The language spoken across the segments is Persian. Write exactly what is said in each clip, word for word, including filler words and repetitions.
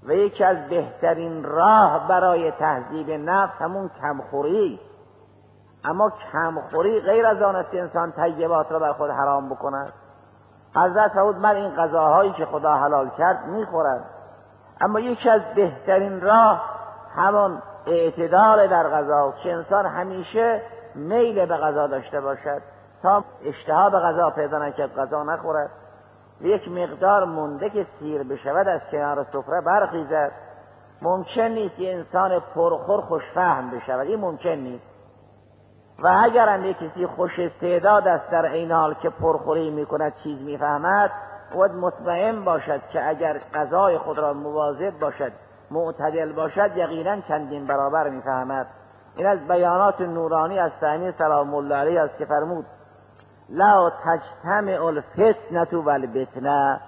و یکی از بهترین راه برای تهذیب نفس همون کمخوری. اما کمخوری غیر از آن است که انسان طیبات را بر خود حرام بکند. حضرت فرمود من این غذاهایی که خدا حلال کرد میخورم، اما یکی از بهترین راه همون اعتدال در غذا، که انسان همیشه میل به غذا داشته باشد تا اشتها به غذا پیدا نکرد غذا نخورد و یک مقدار مونده که سیر بشود از کنار سفره برخیزد. ممکن نیست که انسان پرخور خوشفهم بشود، این ممکن نیست. و اگر هم یک کسی خوش استعداد است در این حال که پرخوری میکند چیز میفهمد، باید مطمئن باشد که اگر غذای خود را مواظب باشد معتدل باشد یقینا چندین برابر میفهمد. این از بیانات نورانی از سعدی سلام الله علیه است که فرمود لا تجتمع الفتنة والبطنة،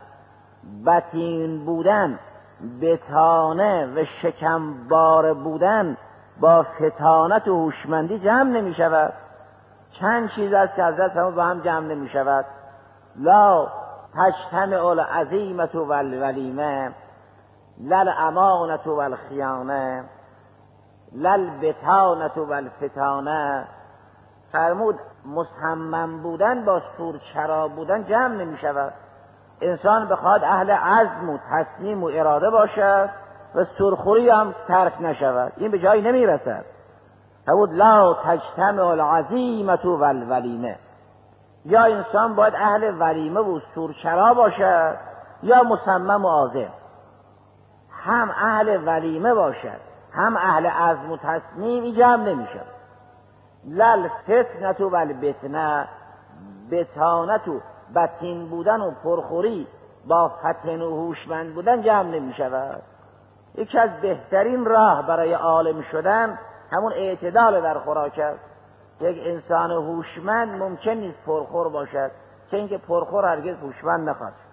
بطین بودن، بطانه و شکمبار بودن با فطانت و هوشمندی جمع نمی شود. چند چیز است که حضرت فرمود با هم جمع نمی شود. لا تجتمع العزیمة والولیمه، لا الامانة والخیانه، لا البطانة والفطانه. فرمود مصمم بودن با سورچرا بودن جمع نمی شود. انسان بخواد اهل عزم و تصمیم و اراده باشد و سرخوری هم ترک نشود، این به جایی نمی رسد. فرمود لا تجتمع العزیمة والولیمه، یا انسان باید اهل ولیمه و سورچرا باشد یا مصمم و عازم. هم اهل ولیمه باشد هم اهل عزم و تصمیم، این جمع نمی شود. لا الفتنة والبطنة، بطانت و بطین بودن و پرخوری با فتن و هوشمند بودن جمع نمی شود. یکی از بهترین راه برای عالم شدن همون اعتدال در خوراک است. یک انسان هوشمند ممکن نیست پرخور باشد، چون اینکه پرخور هرگز هوشمند نخواهد.